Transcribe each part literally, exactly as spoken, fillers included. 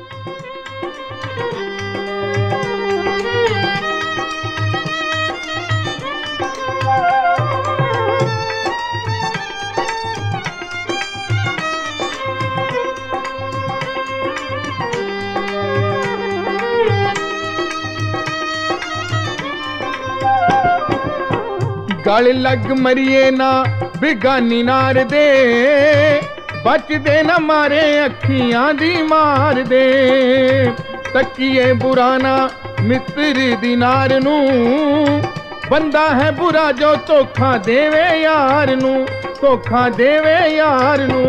गल लग मरिए ना बिगानी नार दे, बचदे न मारे अखियां दी मार दे। तकिए बुराना मित्र दी नार नू, बंदा है बुरा जो धोखा देवे यार नू, धोखा देवे यार नू।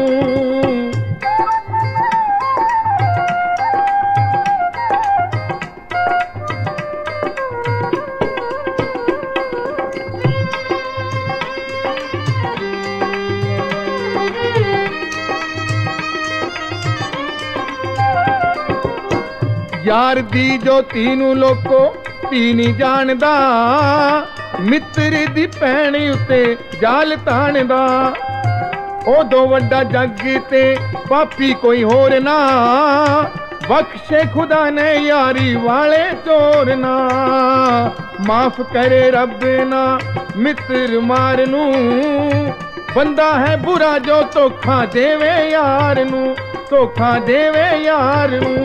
यार दी जो तीनू लोको धी नहीं जानदा, मित्र दी भैन उते जाल ताणदा। ओदो वड्डा जग ते पापी कोई होर ना, बख्शे खुदा ने यारी वाले चोर ना। माफ करे रब ना मित्र मार नू, बंदा है बुरा जो धोखा देवे यार नू, धोखा देवे यार नू।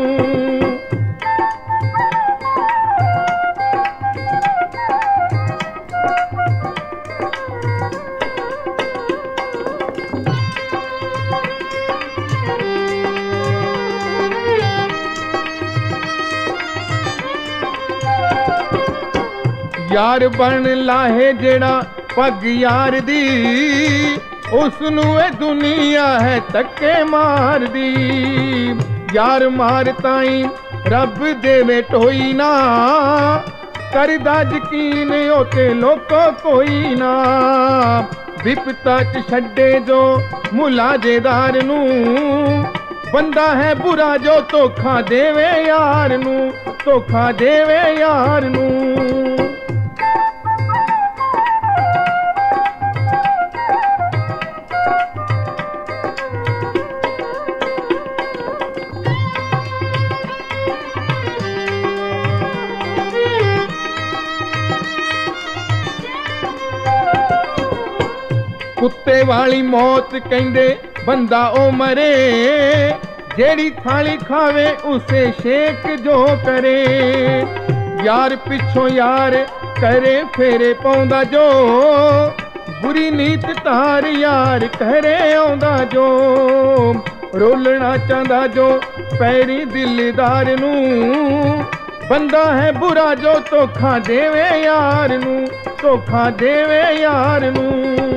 यार बन लाहे जेड़ा पग यार दी, उसनू ए दुनिया है धक्के मार दी। यार मार ताई रब देवे टोई ना, करदा यकीन ओते लोको कोई ना। विपता च छड्डे जो मुलाजेदार नू, बंदा है बुरा जो धोखा देवे यार नू, धोखा देवे यार नू। कुत्ते वाली मौत कहंदे बंदा ओ मरे, जेड़ी थाली खावे उसे शेक जो करे। यार पिछों यार करे फेरे पाउंदा जो, बुरी नीत तार यार करे आउंदा जो। रोलना चाहंदा जो पैरी दिलदार नू, बंदा है बुरा जो धोखा देवे यार नू, धोखा देवे यार नू।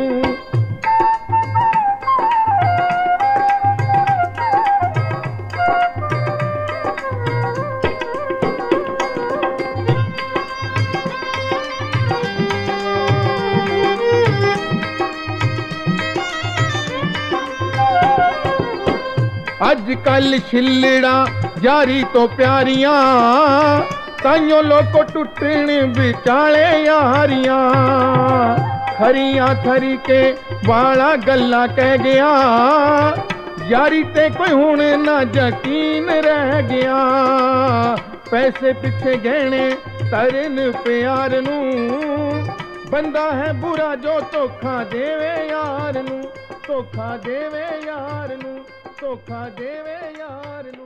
अज कल छिल्लड़ा यारी तो प्यारियां, ताइयों लोको टुटण विचाले यारियां। खरियां थरी के वाला गल्ला कह गया, यारी ते कोई हुण ना यकीन रह गया। पैसे पिछे गहने तरन प्यार नू, बंदा है बुरा जो धोखा देवे यार नू, धोखा देवे यार नू, धोखा देवे यार नू।